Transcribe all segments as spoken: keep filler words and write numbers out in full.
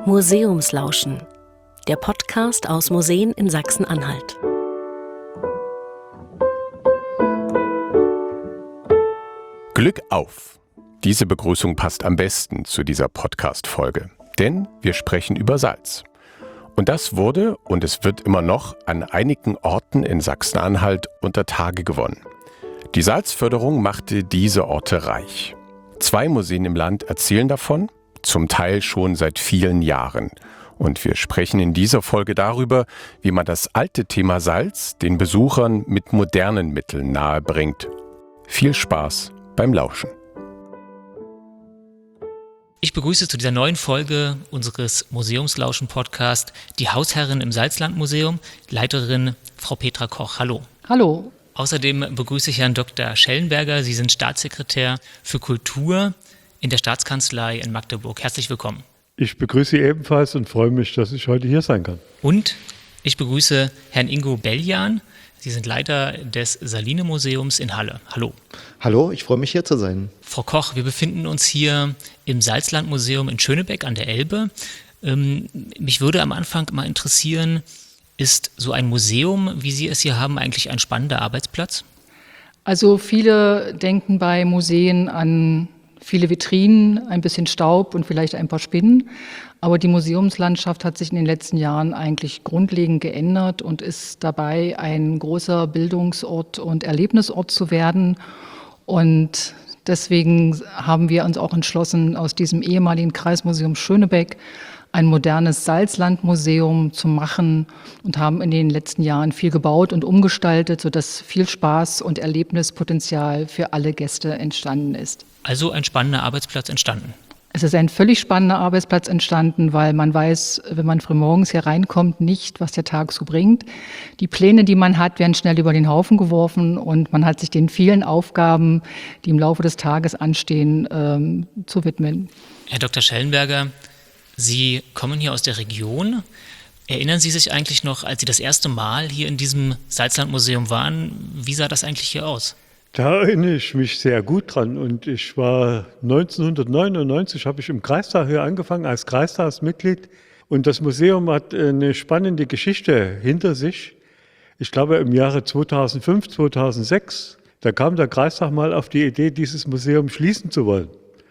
Museumslauschen, der Podcast aus Museen in Sachsen-Anhalt. Glück auf! Diese Begrüßung passt am besten zu dieser Podcast-Folge, denn wir sprechen über Salz. Und das wurde, und es wird immer noch, an einigen Orten in Sachsen-Anhalt unter Tage gewonnen. Die Salzförderung machte diese Orte reich. Zwei Museen im Land erzählen davon, zum Teil schon seit vielen Jahren. Und wir sprechen in dieser Folge darüber, wie man das alte Thema Salz den Besuchern mit modernen Mitteln nahebringt. Viel Spaß beim Lauschen. Ich begrüße zu dieser neuen Folge unseres Museumslauschen-Podcasts die Hausherrin im Salzlandmuseum, Leiterin Frau Petra Koch. Hallo. Hallo. Außerdem begrüße ich Herrn Doktor Schellenberger. Sie sind Staatssekretär für Kultur in der Staatskanzlei in Magdeburg. Herzlich willkommen. Ich begrüße Sie ebenfalls und freue mich, dass ich heute hier sein kann. Und ich begrüße Herrn Ingo Belljan. Sie sind Leiter des Saline-Museums in Halle. Hallo. Hallo, ich freue mich, hier zu sein. Frau Koch, wir befinden uns hier im Salzlandmuseum in Schönebeck an der Elbe. Ähm, mich würde am Anfang mal interessieren, ist so ein Museum, wie Sie es hier haben, eigentlich ein spannender Arbeitsplatz? Also viele denken bei Museen an viele Vitrinen, ein bisschen Staub und vielleicht ein paar Spinnen. Aber die Museumslandschaft hat sich in den letzten Jahren eigentlich grundlegend geändert und ist dabei, ein großer Bildungsort und Erlebnisort zu werden. Und deswegen haben wir uns auch entschlossen, aus diesem ehemaligen Kreismuseum Schönebeck ein modernes Salzlandmuseum zu machen und haben in den letzten Jahren viel gebaut und umgestaltet, sodass viel Spaß und Erlebnispotenzial für alle Gäste entstanden ist. Also ein spannender Arbeitsplatz entstanden. Es ist ein völlig spannender Arbeitsplatz entstanden, weil man weiß, wenn man frühmorgens hier reinkommt, nicht, was der Tag so bringt. Die Pläne, die man hat, werden schnell über den Haufen geworfen und man hat sich den vielen Aufgaben, die im Laufe des Tages anstehen, ähm, zu widmen. Herr Doktor Schellenberger, Sie kommen hier aus der Region. Erinnern Sie sich eigentlich noch, als Sie das erste Mal hier in diesem Salzlandmuseum waren, wie sah das eigentlich hier aus? Da erinnere ich mich sehr gut dran und ich war neunzehnhundertneunundneunzig, habe ich im Kreistag hier angefangen als Kreistagsmitglied und das Museum hat eine spannende Geschichte hinter sich. Ich glaube im Jahre zweitausendfünf, zweitausendsechs, da kam der Kreistag mal auf die Idee, dieses Museum schließen zu wollen.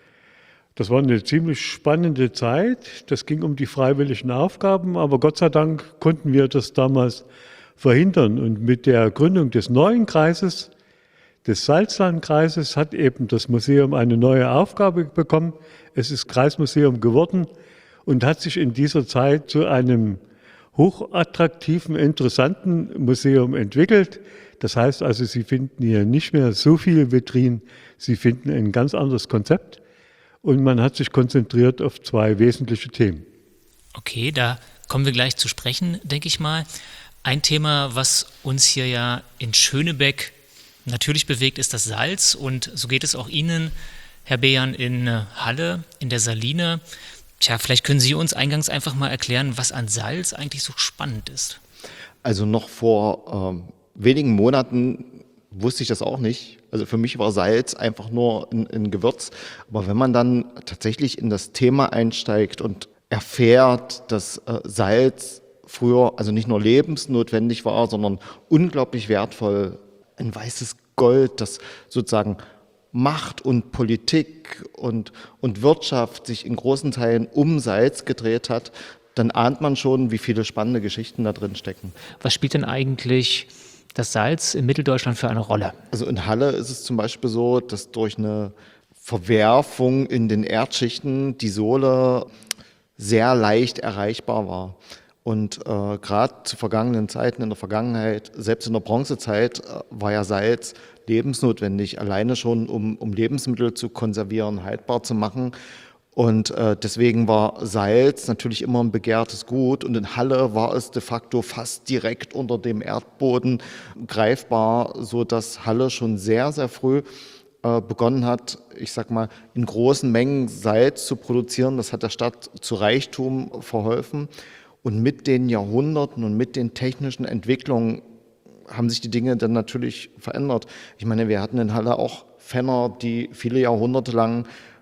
Das war eine ziemlich spannende Zeit, das ging um die freiwilligen Aufgaben, aber Gott sei Dank konnten wir das damals verhindern und mit der Gründung des neuen Kreises, des Salzlandkreises, hat eben das Museum eine neue Aufgabe bekommen. Es ist Kreismuseum geworden und hat sich in dieser Zeit zu einem hochattraktiven, interessanten Museum entwickelt. Das heißt also, Sie finden hier nicht mehr so viele Vitrinen, Sie finden ein ganz anderes Konzept und man hat sich konzentriert auf zwei wesentliche Themen. Okay, da kommen wir gleich zu sprechen, denke ich mal. Ein Thema, was uns hier ja in Schönebeck natürlich bewegt, ist das Salz und so geht es auch Ihnen, Herr Belljan, in Halle, in der Saline. Tja, vielleicht können Sie uns eingangs einfach mal erklären, was an Salz eigentlich so spannend ist. Also noch vor ähm, wenigen Monaten wusste ich das auch nicht. Also für mich war Salz einfach nur ein, ein Gewürz. Aber wenn man dann tatsächlich in das Thema einsteigt und erfährt, dass äh, Salz früher also nicht nur lebensnotwendig war, sondern unglaublich wertvoll, ein weißes Gold, das sozusagen Macht und Politik und, und Wirtschaft sich in großen Teilen um Salz gedreht hat, dann ahnt man schon, wie viele spannende Geschichten da drin stecken. Was spielt denn eigentlich das Salz in Mitteldeutschland für eine Rolle? Also in Halle ist es zum Beispiel so, dass durch eine Verwerfung in den Erdschichten die Sohle sehr leicht erreichbar war. Und äh, gerade zu vergangenen Zeiten, in der Vergangenheit, selbst in der Bronzezeit, äh, war ja Salz lebensnotwendig, alleine schon, um, um Lebensmittel zu konservieren, haltbar zu machen. Und äh, deswegen war Salz natürlich immer ein begehrtes Gut. Und in Halle war es de facto fast direkt unter dem Erdboden greifbar, sodass Halle schon sehr, sehr früh äh, begonnen hat, ich sag mal, in großen Mengen Salz zu produzieren. Das hat der Stadt zu Reichtum verholfen. Und mit den Jahrhunderten und mit den technischen Entwicklungen haben sich die Dinge dann natürlich verändert. Ich meine, wir hatten in Halle auch Fenner, die viele Jahrhunderte lang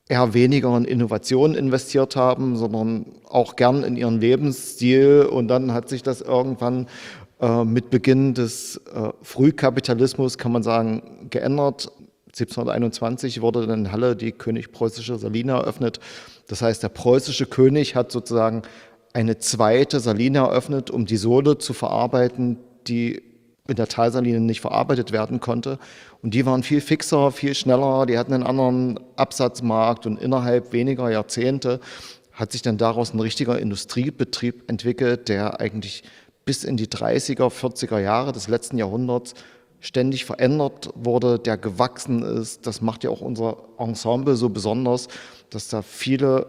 eher weniger in Innovation investiert haben, sondern auch gern in ihren Lebensstil. Und dann hat sich das irgendwann äh, mit Beginn des äh, Frühkapitalismus, kann man sagen, geändert. siebzehnhunderteinundzwanzig wurde dann in Halle die König-Preußische Saline eröffnet. Das heißt, der preußische König hat sozusagen eine zweite Saline eröffnet, um die Sohle zu verarbeiten, die in der Talsaline nicht verarbeitet werden konnte. Und die waren viel fixer, viel schneller, die hatten einen anderen Absatzmarkt und innerhalb weniger Jahrzehnte hat sich dann daraus ein richtiger Industriebetrieb entwickelt, der eigentlich bis in die dreißiger, vierziger Jahre des letzten Jahrhunderts ständig verändert wurde, der gewachsen ist. Das macht ja auch unser Ensemble so besonders, dass da viele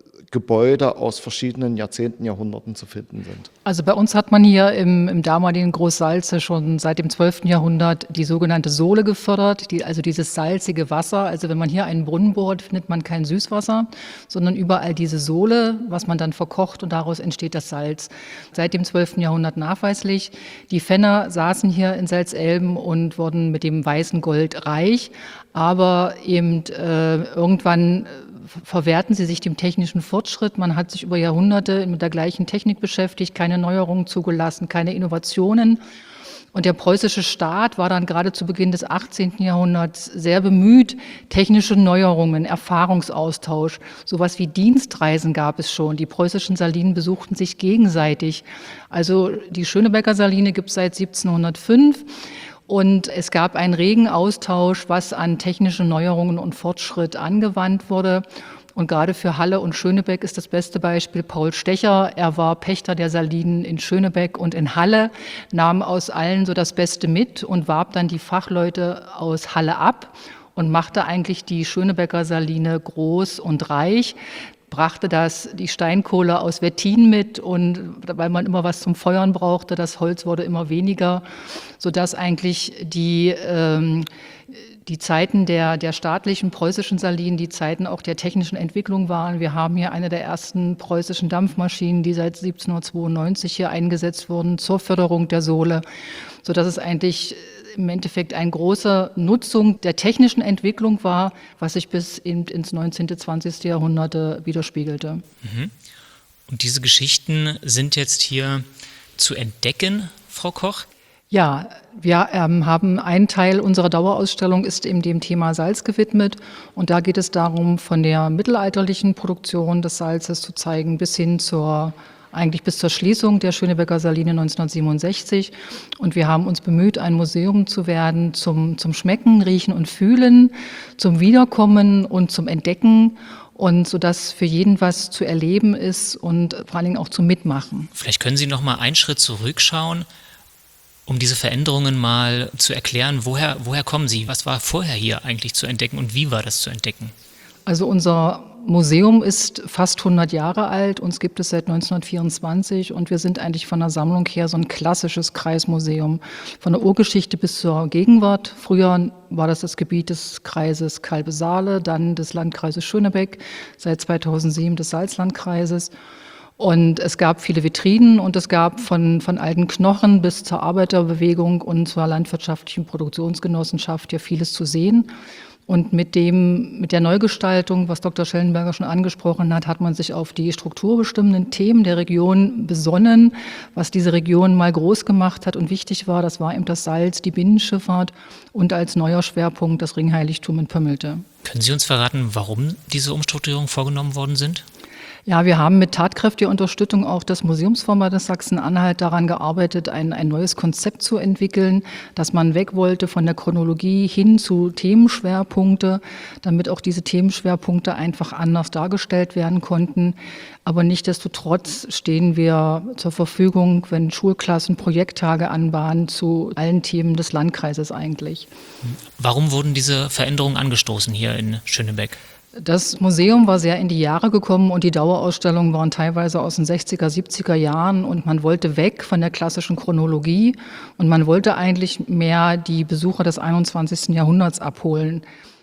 Gebäude aus verschiedenen Jahrzehnten, Jahrhunderten zu finden sind. Also bei uns hat man hier im, im damaligen Großsalze schon seit dem zwölften Jahrhundert die sogenannte Sohle gefördert, die, also dieses salzige Wasser. Also wenn man hier einen Brunnen bohrt, findet man kein Süßwasser, sondern überall diese Sohle, was man dann verkocht und daraus entsteht das Salz. Seit dem zwölften Jahrhundert nachweislich. Die Fenner saßen hier in Salzelben und wurden mit dem weißen Gold reich, aber eben äh, irgendwann verwehrten sie sich dem technischen Fortschritt. Man hat sich über Jahrhunderte mit der gleichen Technik beschäftigt, keine Neuerungen zugelassen, keine Innovationen. Und der preußische Staat war dann gerade zu Beginn des achtzehnten Jahrhunderts sehr bemüht, technische Neuerungen, Erfahrungsaustausch. Sowas wie Dienstreisen gab es schon. Die preußischen Salinen besuchten sich gegenseitig. Also die Schönebecker Saline gibt es seit siebzehnhundertfünf. Und es gab einen regen Austausch, was an technischen Neuerungen und Fortschritt angewandt wurde. Und gerade für Halle und Schönebeck ist das beste Beispiel Paul Stecher. Er war Pächter der Salinen in Schönebeck und in Halle, nahm aus allen so das Beste mit und warb dann die Fachleute aus Halle ab und machte eigentlich die Schönebecker Saline groß und reich. Brachte das, die Steinkohle aus Wettin mit und weil man immer was zum Feuern brauchte, das Holz wurde immer weniger, sodass eigentlich die, ähm, die Zeiten der, der staatlichen preußischen Salinen, die Zeiten auch der technischen Entwicklung waren. Wir haben hier eine der ersten preußischen Dampfmaschinen, die seit siebzehnhundertzweiundneunzig hier eingesetzt wurden zur Förderung der Sohle, sodass es eigentlich im Endeffekt eine große Nutzung der technischen Entwicklung war, was sich bis in, ins neunzehnten, zwanzigsten Jahrhundert widerspiegelte. Mhm. Und diese Geschichten sind jetzt hier zu entdecken, Frau Koch? Ja, wir ähm, haben einen Teil unserer Dauerausstellung ist eben dem Thema Salz gewidmet und da geht es darum, von der mittelalterlichen Produktion des Salzes zu zeigen bis hin zur eigentlich bis zur Schließung der Schönebecker Saline neunzehnhundertsiebenundsechzig. Und wir haben uns bemüht, ein Museum zu werden zum, zum Schmecken, Riechen und Fühlen, zum Wiederkommen und zum Entdecken. Und sodass für jeden was zu erleben ist und vor allen Dingen auch zum Mitmachen. Vielleicht können Sie noch mal einen Schritt zurückschauen, um diese Veränderungen mal zu erklären. Woher, woher kommen sie? Was war vorher hier eigentlich zu entdecken und wie war das zu entdecken? Also unser Museum ist fast hundert Jahre alt, uns gibt es seit neunzehnhundertvierundzwanzig und wir sind eigentlich von der Sammlung her so ein klassisches Kreismuseum, von der Urgeschichte bis zur Gegenwart. Früher war das das Gebiet des Kreises Calbe-Saale, dann des Landkreises Schönebeck, seit zweitausendsieben des Salzlandkreises. Und es gab viele Vitrinen und es gab von, von alten Knochen bis zur Arbeiterbewegung und zur landwirtschaftlichen Produktionsgenossenschaft ja vieles zu sehen. Und mit dem, mit der Neugestaltung, was Doktor Schellenberger schon angesprochen hat, hat man sich auf die strukturbestimmenden Themen der Region besonnen, was diese Region mal groß gemacht hat und wichtig war. Das war eben das Salz, die Binnenschifffahrt und als neuer Schwerpunkt das Ringheiligtum in Pömmelte. Können Sie uns verraten, warum diese Umstrukturierungen vorgenommen worden sind? Ja, wir haben mit tatkräftiger Unterstützung auch des Museumsverbandes Sachsen-Anhalt daran gearbeitet, ein, ein neues Konzept zu entwickeln, dass man weg wollte von der Chronologie hin zu Themenschwerpunkte, damit auch diese Themenschwerpunkte einfach anders dargestellt werden konnten. Aber nichtsdestotrotz stehen wir zur Verfügung, wenn Schulklassen Projekttage anbahnen, zu allen Themen des Landkreises eigentlich. Warum wurden diese Veränderungen angestoßen hier in Schönebeck? Das Museum war sehr in die Jahre gekommen und die Dauerausstellungen waren teilweise aus den sechziger, siebziger Jahren und man wollte weg von der klassischen Chronologie und man wollte eigentlich mehr die Besucher des einundzwanzigsten Jahrhunderts abholen.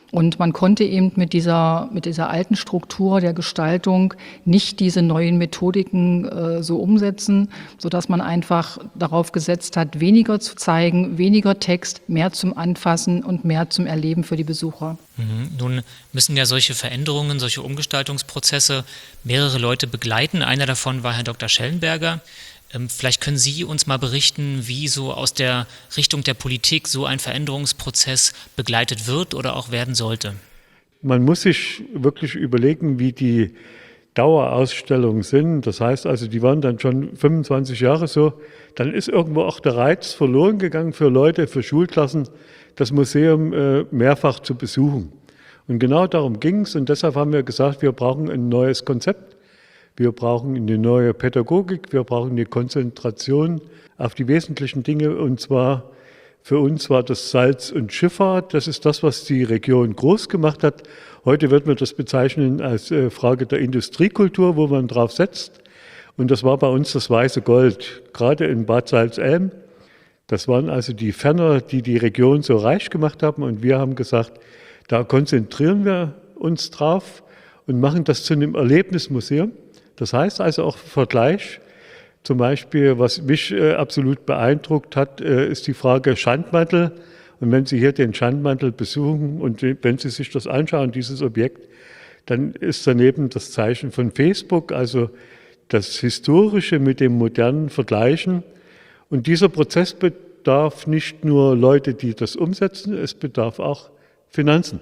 Und man konnte eben mit dieser, mit dieser alten Struktur der Gestaltung nicht diese neuen Methodiken äh, so umsetzen, sodass man einfach darauf gesetzt hat, weniger zu zeigen, weniger Text, mehr zum Anfassen und mehr zum Erleben für die Besucher. Mhm. Nun müssen ja solche Veränderungen, solche Umgestaltungsprozesse mehrere Leute begleiten. Einer davon war Herr Doktor Schellenberger. Vielleicht können Sie uns mal berichten, wie so aus der Richtung der Politik so ein Veränderungsprozess begleitet wird oder auch werden sollte. Man muss sich wirklich überlegen, wie die Dauerausstellungen sind. Das heißt also, die waren dann schon fünfundzwanzig Jahre so. Dann ist irgendwo auch der Reiz verloren gegangen für Leute, für Schulklassen, das Museum äh, mehrfach zu besuchen. Und genau darum ging es. Und deshalb haben wir gesagt, wir brauchen ein neues Konzept. Wir brauchen eine neue Pädagogik, wir brauchen eine Konzentration auf die wesentlichen Dinge. Und zwar für uns war das Salz und Schifffahrt. Das ist das, was die Region groß gemacht hat. Heute wird man das bezeichnen als Frage der Industriekultur, wo man drauf setzt. Und das war bei uns das weiße Gold, gerade in Bad Salzelm. Das waren also die Ferner, die die Region so reich gemacht haben. Und wir haben gesagt, da konzentrieren wir uns drauf und machen das zu einem Erlebnismuseum. Das heißt also auch Vergleich. Zum Beispiel, was mich äh, absolut beeindruckt hat, äh, ist die Frage Schandmantel. Und wenn Sie hier den Schandmantel besuchen und wenn Sie sich das anschauen, dieses Objekt, dann ist daneben das Zeichen von Facebook, also das Historische mit dem Modernen vergleichen. Und dieser Prozess bedarf nicht nur Leute, die das umsetzen, es bedarf auch Finanzen.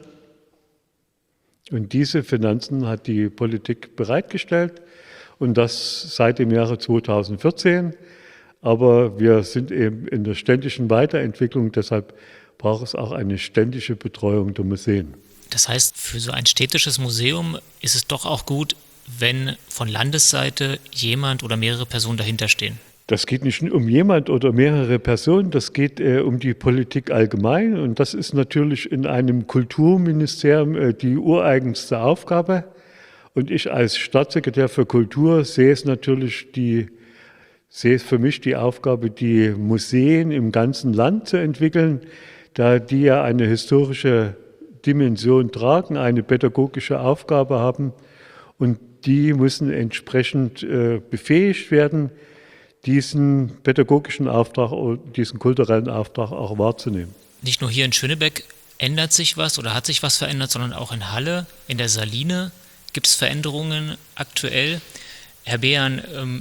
Und diese Finanzen hat die Politik bereitgestellt. Und das seit dem Jahre zweitausendvierzehn. Aber wir sind eben in der ständigen Weiterentwicklung, deshalb braucht es auch eine ständige Betreuung der Museen. Das heißt, für so ein städtisches Museum ist es doch auch gut, wenn von Landesseite jemand oder mehrere Personen dahinter stehen. Das geht nicht um jemand oder mehrere Personen, das geht äh, um die Politik allgemein. Und das ist natürlich in einem Kulturministerium äh, die ureigenste Aufgabe. Und ich als Staatssekretär für Kultur sehe es natürlich die, sehe es für mich die Aufgabe, die Museen im ganzen Land zu entwickeln, da die ja eine historische Dimension tragen, eine pädagogische Aufgabe haben und die müssen entsprechend äh, befähigt werden, diesen pädagogischen Auftrag, diesen kulturellen Auftrag auch wahrzunehmen. Nicht nur hier in Schönebeck ändert sich was oder hat sich was verändert, sondern auch in Halle, in der Saline. Gibt es Veränderungen aktuell? Herr Behan, ähm,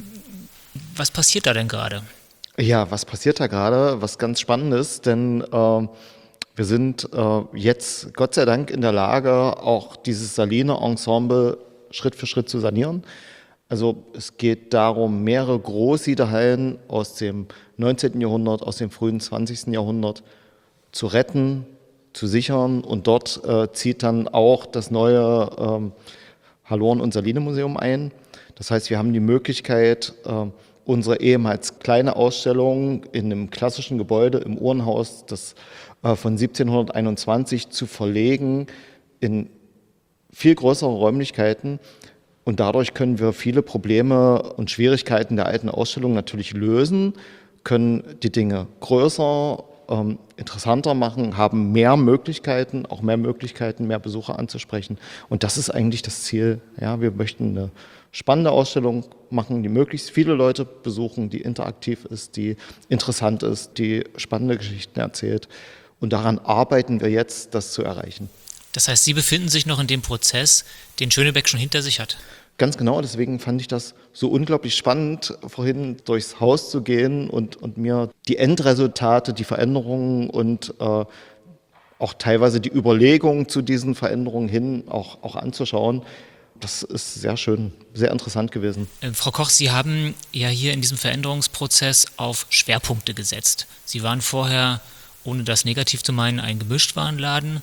was passiert da denn gerade? Ja, was passiert da gerade? Was ganz spannend ist, denn äh, wir sind äh, jetzt Gott sei Dank in der Lage, auch dieses Saline-Ensemble Schritt für Schritt zu sanieren. Also es geht darum, mehrere Großsiederhallen aus dem neunzehnten Jahrhundert, aus dem frühen zwanzigsten Jahrhundert zu retten, zu sichern. Und dort äh, zieht dann auch das neue ähm, Hallorn- und Saline-Museum ein. Das heißt, wir haben die Möglichkeit, unsere ehemals kleine Ausstellung in einem klassischen Gebäude im Uhrenhaus, das von siebzehnhunderteinundzwanzig, zu verlegen in viel größere Räumlichkeiten. Und dadurch können wir viele Probleme und Schwierigkeiten der alten Ausstellung natürlich lösen, können die Dinge größer, Ähm, interessanter machen, haben mehr Möglichkeiten, auch mehr Möglichkeiten, mehr Besucher anzusprechen. Und das ist eigentlich das Ziel. Ja, wir möchten eine spannende Ausstellung machen, die möglichst viele Leute besuchen, die interaktiv ist, die interessant ist, die spannende Geschichten erzählt. Und daran arbeiten wir jetzt, das zu erreichen. Das heißt, Sie befinden sich noch in dem Prozess, den Schönebeck schon hinter sich hat. Ganz genau, deswegen fand ich das so unglaublich spannend, vorhin durchs Haus zu gehen und, und mir die Endresultate, die Veränderungen und äh, auch teilweise die Überlegungen zu diesen Veränderungen hin auch, auch anzuschauen. Das ist sehr schön, sehr interessant gewesen. Äh, Frau Koch, Sie haben ja hier in diesem Veränderungsprozess auf Schwerpunkte gesetzt. Sie waren vorher, ohne das negativ zu meinen, ein Gemischtwarenladen.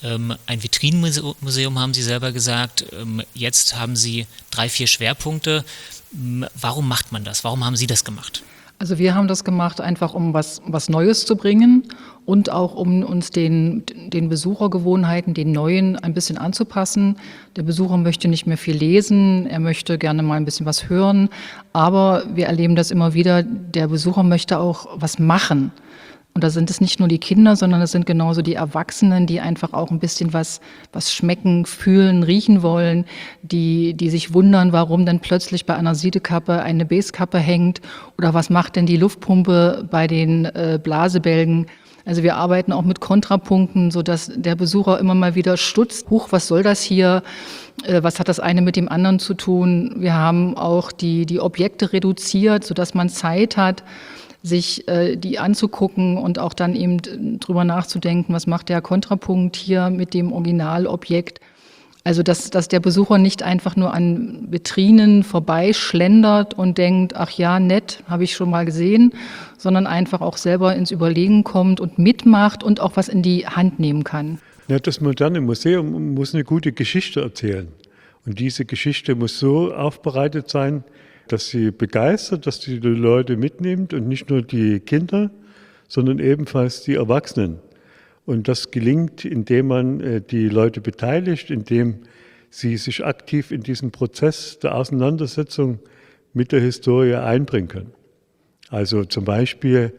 Ein Vitrinenmuseum haben Sie selber gesagt. Jetzt haben Sie drei, vier Schwerpunkte. Warum macht man das? Warum haben Sie das gemacht? Also wir haben das gemacht, einfach um was, was Neues zu bringen und auch um uns den, den Besuchergewohnheiten, den neuen, ein bisschen anzupassen. Der Besucher möchte nicht mehr viel lesen, er möchte gerne mal ein bisschen was hören, aber wir erleben das immer wieder, der Besucher möchte auch was machen. Und da sind es nicht nur die Kinder, sondern es sind genauso die Erwachsenen, die einfach auch ein bisschen was, was schmecken, fühlen, riechen wollen, die, die sich wundern, warum dann plötzlich bei einer Siedekappe eine Basskappe hängt oder was macht denn die Luftpumpe bei den äh, Blasebälgen. Also wir arbeiten auch mit Kontrapunkten, sodass der Besucher immer mal wieder stutzt. Huch, was soll das hier? Äh, was hat das eine mit dem anderen zu tun? Wir haben auch die, die Objekte reduziert, sodass man Zeit hat, sich äh, die anzugucken und auch dann eben drüber nachzudenken, was macht der Kontrapunkt hier mit dem Originalobjekt. Also dass, dass der Besucher nicht einfach nur an Vitrinen vorbeischlendert und denkt, ach ja, nett, habe ich schon mal gesehen, sondern einfach auch selber ins Überlegen kommt und mitmacht und auch was in die Hand nehmen kann. Ja, das moderne Museum muss eine gute Geschichte erzählen. Und diese Geschichte muss so aufbereitet sein, dass sie begeistert, dass sie die Leute mitnimmt und nicht nur die Kinder, sondern ebenfalls die Erwachsenen. Und das gelingt, indem man die Leute beteiligt, indem sie sich aktiv in diesen Prozess der Auseinandersetzung mit der Historie einbringen können. Also zum Beispiel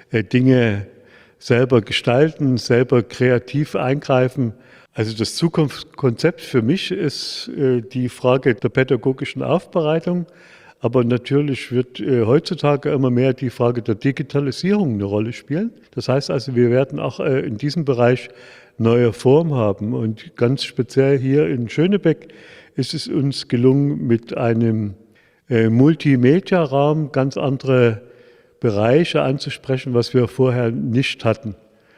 Dinge selber gestalten, selber kreativ eingreifen. Also das Zukunftskonzept für mich ist die Frage der pädagogischen Aufbereitung. Aber natürlich wird äh, heutzutage immer mehr die Frage der Digitalisierung eine Rolle spielen. Das heißt also, wir werden auch äh, in diesem Bereich neue Form haben. Und ganz speziell hier in Schönebeck ist es uns gelungen, mit einem äh, Multimedia-Raum ganz andere Bereiche anzusprechen, was wir vorher nicht hatten.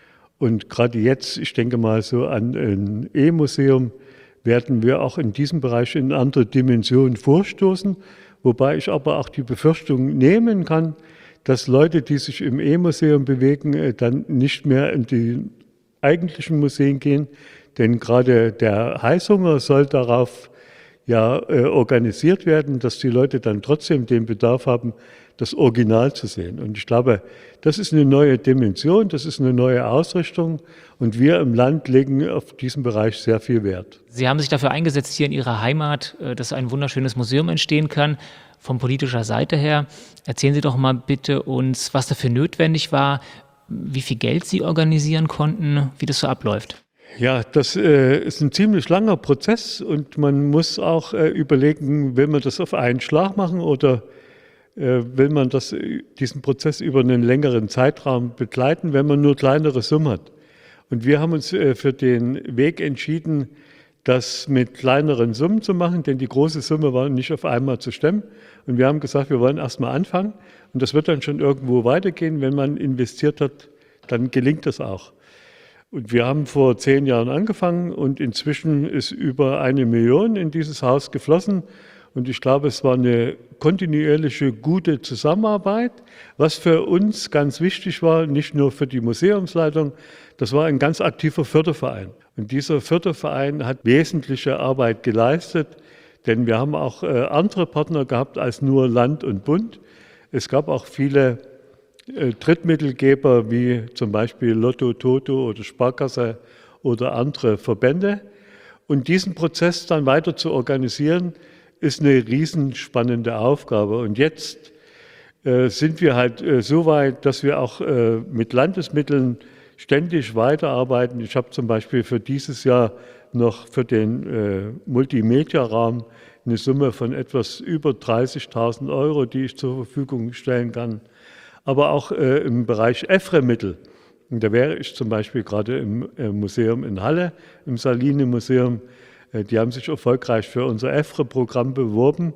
Und gerade jetzt, ich denke mal so an ein E-Museum, werden wir auch in diesem Bereich in andere Dimensionen vorstoßen. Wobei ich aber auch die Befürchtung nehmen kann, dass Leute, die sich im E-Museum bewegen, dann nicht mehr in die eigentlichen Museen gehen. Denn gerade der Heißhunger soll darauf ja organisiert werden, dass die Leute dann trotzdem den Bedarf haben, das Original zu sehen. Und ich glaube, das ist eine neue Dimension, das ist eine neue Ausrichtung. Und wir im Land legen auf diesen Bereich sehr viel Wert. Sie haben sich dafür eingesetzt, hier in Ihrer Heimat, dass ein wunderschönes Museum entstehen kann. Von politischer Seite her, erzählen Sie doch mal bitte uns, was dafür notwendig war, wie viel Geld Sie organisieren konnten, wie das so abläuft. Ja, das äh, ist ein ziemlich langer Prozess und man muss auch äh, überlegen, will man das auf einen Schlag machen oder äh, will man das, diesen Prozess über einen längeren Zeitraum begleiten, wenn man nur kleinere Summen hat. Und wir haben uns äh, für den Weg entschieden, das mit kleineren Summen zu machen, denn die große Summe war nicht auf einmal zu stemmen. Und wir haben gesagt, wir wollen erst mal anfangen und das wird dann schon irgendwo weitergehen. Wenn man investiert hat, dann gelingt das auch. Und wir haben vor zehn Jahren angefangen und inzwischen ist über eine Million in dieses Haus geflossen. Und ich glaube, es war eine kontinuierliche, gute Zusammenarbeit, was für uns ganz wichtig war, nicht nur für die Museumsleitung, das war ein ganz aktiver Förderverein. Und dieser Förderverein hat wesentliche Arbeit geleistet, denn wir haben auch äh, andere Partner gehabt als nur Land und Bund. Es gab auch viele äh, Drittmittelgeber wie zum Beispiel Lotto, Toto oder Sparkasse oder andere Verbände. Und diesen Prozess dann weiter zu organisieren, ist eine riesenspannende Aufgabe. Und jetzt äh, sind wir halt äh, so weit, dass wir auch äh, mit Landesmitteln ständig weiterarbeiten. Ich habe zum Beispiel für dieses Jahr noch für den äh, Multimedia-Raum eine Summe von etwas über dreißigtausend Euro, die ich zur Verfügung stellen kann. Aber auch äh, im Bereich E F R E-Mittel. Und da wäre ich zum Beispiel gerade im äh, Museum in Halle, im Saline-Museum. Äh, die haben sich erfolgreich für unser E F R E-Programm beworben.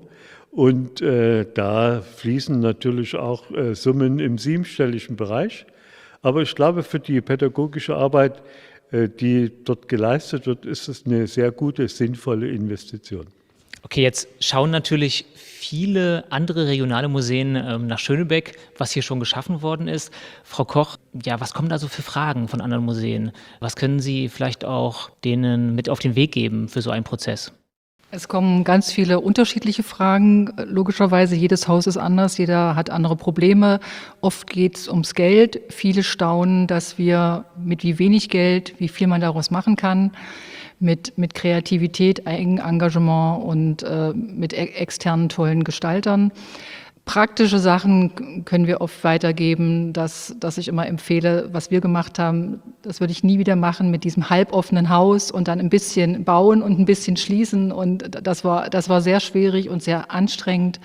Und äh, da fließen natürlich auch äh, Summen im siebenstelligen Bereich. Aber ich glaube, für die pädagogische Arbeit, die dort geleistet wird, ist es eine sehr gute, sinnvolle Investition. Okay, jetzt schauen natürlich viele andere regionale Museen ähm, nach Schönebeck, was hier schon geschaffen worden ist. Frau Koch, ja, was kommen da so für Fragen von anderen Museen? Was können Sie vielleicht auch denen mit auf den Weg geben für so einen Prozess? Es kommen ganz viele unterschiedliche Fragen. Logischerweise, jedes Haus ist anders, jeder hat andere Probleme. Oft geht es ums Geld. Viele staunen, dass wir mit wie wenig Geld, wie viel man daraus machen kann, mit, mit Kreativität, Eigenengagement und äh, mit externen tollen Gestaltern. Praktische Sachen können wir oft weitergeben, dass, dass ich immer empfehle, was wir gemacht haben, das würde ich nie wieder machen mit diesem halboffenen Haus und dann ein bisschen bauen und ein bisschen schließen. Und das war, das war sehr schwierig und sehr anstrengend.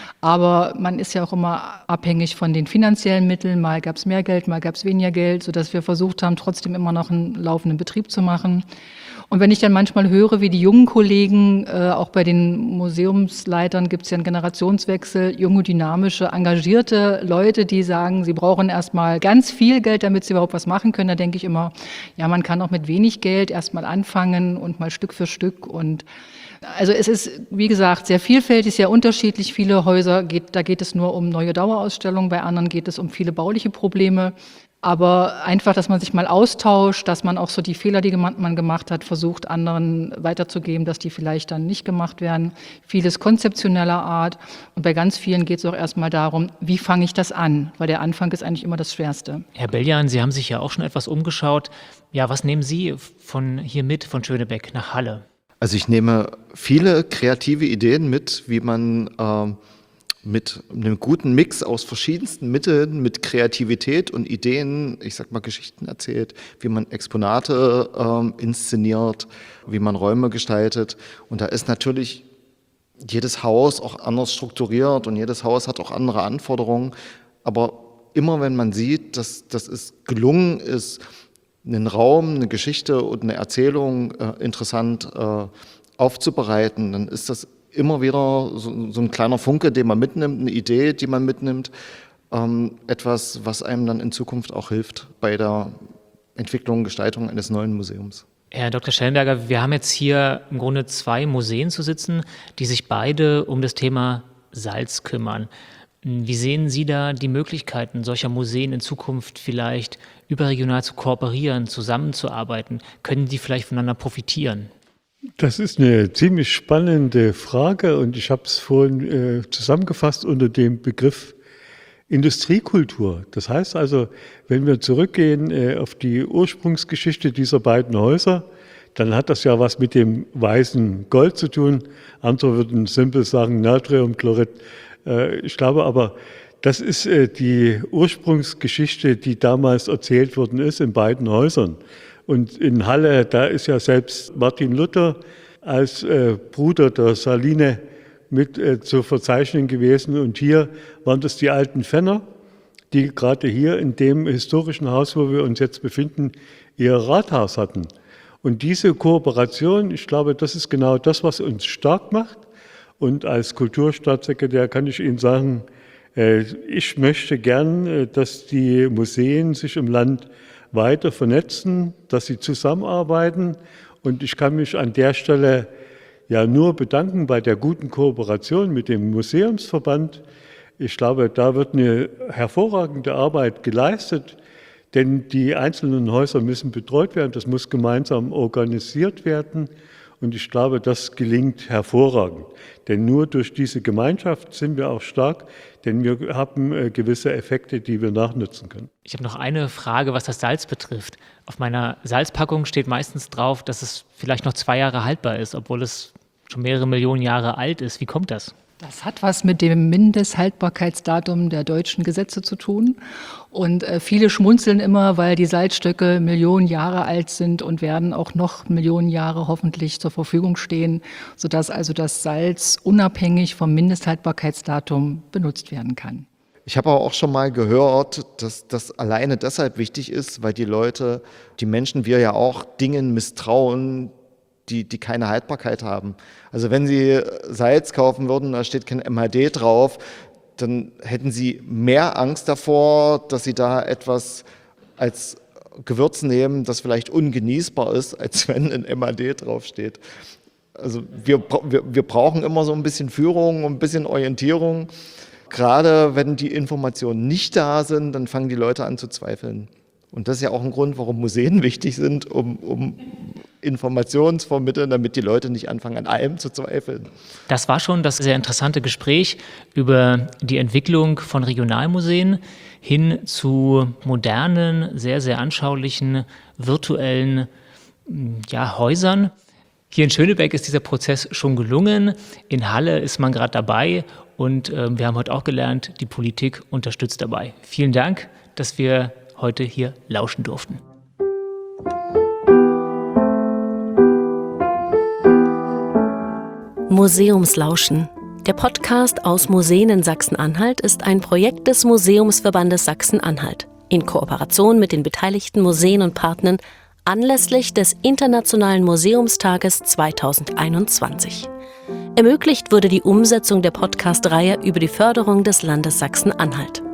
Aber man ist ja auch immer abhängig von den finanziellen Mitteln. Mal gab es mehr Geld, mal gab es weniger Geld, sodass wir versucht haben, trotzdem immer noch einen laufenden Betrieb zu machen. Und wenn ich dann manchmal höre, wie die jungen Kollegen, äh, auch bei den Museumsleitern gibt es ja einen Generationswechsel, junge, dynamische, engagierte Leute, die sagen, sie brauchen erstmal ganz viel Geld, damit sie überhaupt was machen können. Da denke ich immer, ja, man kann auch mit wenig Geld erstmal anfangen und mal Stück für Stück. Und also es ist, wie gesagt, sehr vielfältig, sehr unterschiedlich. Viele Häuser, geht, da geht es nur um neue Dauerausstellungen, bei anderen geht es um viele bauliche Probleme. Aber einfach, dass man sich mal austauscht, dass man auch so die Fehler, die man gemacht hat, versucht, anderen weiterzugeben, dass die vielleicht dann nicht gemacht werden. Vieles konzeptioneller Art. Und bei ganz vielen geht es auch erstmal darum, wie fange ich das an? Weil der Anfang ist eigentlich immer das Schwerste. Herr Beljan, Sie haben sich ja auch schon etwas umgeschaut. Ja, was nehmen Sie von hier mit, von Schönebeck nach Halle? Also ich nehme viele kreative Ideen mit, wie man äh, mit einem guten Mix aus verschiedensten Mitteln, mit Kreativität und Ideen, ich sag mal Geschichten erzählt, wie man Exponate äh, inszeniert, wie man Räume gestaltet. Und da ist natürlich jedes Haus auch anders strukturiert und jedes Haus hat auch andere Anforderungen. Aber immer wenn man sieht, dass, dass es gelungen ist, einen Raum, eine Geschichte und eine Erzählung äh, interessant äh, aufzubereiten, dann ist das immer wieder so, so ein kleiner Funke, den man mitnimmt, eine Idee, die man mitnimmt, ähm, etwas, was einem dann in Zukunft auch hilft bei der Entwicklung und Gestaltung eines neuen Museums. Herr Doktor Schellenberger, wir haben jetzt hier im Grunde zwei Museen zu sitzen, die sich beide um das Thema Salz kümmern. Wie sehen Sie da die Möglichkeiten solcher Museen in Zukunft vielleicht überregional zu kooperieren, zusammenzuarbeiten? Können die vielleicht voneinander profitieren? Das ist eine ziemlich spannende Frage und ich habe es vorhin äh, zusammengefasst unter dem Begriff Industriekultur. Das heißt also, wenn wir zurückgehen äh, auf die Ursprungsgeschichte dieser beiden Häuser, dann hat das ja was mit dem weißen Gold zu tun. Andere würden simpel sagen Natriumchlorid. Äh, ich glaube aber, das ist äh, die Ursprungsgeschichte, die damals erzählt worden ist in beiden Häusern. Und in Halle, da ist ja selbst Martin Luther als äh, Bruder der Saline mit äh, zu verzeichnen gewesen. Und hier waren das die alten Fenner, die gerade hier in dem historischen Haus, wo wir uns jetzt befinden, ihr Rathaus hatten. Und diese Kooperation, ich glaube, das ist genau das, was uns stark macht. Und als Kulturstaatssekretär kann ich Ihnen sagen, äh, ich möchte gern, äh, dass die Museen sich im Land weiter vernetzen, dass sie zusammenarbeiten. Und ich kann mich an der Stelle ja nur bedanken bei der guten Kooperation mit dem Museumsverband. Ich glaube, da wird eine hervorragende Arbeit geleistet, denn die einzelnen Häuser müssen betreut werden, das muss gemeinsam organisiert werden. Und ich glaube, das gelingt hervorragend. Denn nur durch diese Gemeinschaft sind wir auch stark, denn wir haben äh, gewisse Effekte, die wir nachnutzen können. Ich habe noch eine Frage, was das Salz betrifft. Auf meiner Salzpackung steht meistens drauf, dass es vielleicht noch zwei Jahre haltbar ist, obwohl es schon mehrere Millionen Jahre alt ist. Wie kommt das? Das hat was mit dem Mindesthaltbarkeitsdatum der deutschen Gesetze zu tun. Und äh, viele schmunzeln immer, weil die Salzstöcke Millionen Jahre alt sind und werden auch noch Millionen Jahre hoffentlich zur Verfügung stehen, sodass also das Salz unabhängig vom Mindesthaltbarkeitsdatum benutzt werden kann. Ich habe aber auch schon mal gehört, dass das alleine deshalb wichtig ist, weil die Leute, die Menschen, wir ja auch Dingen misstrauen, Die, die keine Haltbarkeit haben. Also wenn Sie Salz kaufen würden, da steht kein M H D drauf, dann hätten Sie mehr Angst davor, dass Sie da etwas als Gewürz nehmen, das vielleicht ungenießbar ist, als wenn ein M H D draufsteht. Also wir, wir, wir brauchen immer so ein bisschen Führung und ein bisschen Orientierung. Gerade wenn die Informationen nicht da sind, dann fangen die Leute an zu zweifeln. Und das ist ja auch ein Grund, warum Museen wichtig sind, um, um Informationen zu vermitteln, damit die Leute nicht anfangen, an allem zu zweifeln. Das war schon das sehr interessante Gespräch über die Entwicklung von Regionalmuseen hin zu modernen, sehr, sehr anschaulichen, virtuellen ja, Häusern. Hier in Schönebeck ist dieser Prozess schon gelungen. In Halle ist man gerade dabei. Und äh, wir haben heute auch gelernt, die Politik unterstützt dabei. Vielen Dank, dass wir heute hier lauschen durften. Museumslauschen. Der Podcast aus Museen in Sachsen-Anhalt ist ein Projekt des Museumsverbandes Sachsen-Anhalt in Kooperation mit den beteiligten Museen und Partnern anlässlich des Internationalen Museumstages zweitausendeinundzwanzig. Ermöglicht wurde die Umsetzung der Podcast-Reihe über die Förderung des Landes Sachsen-Anhalt.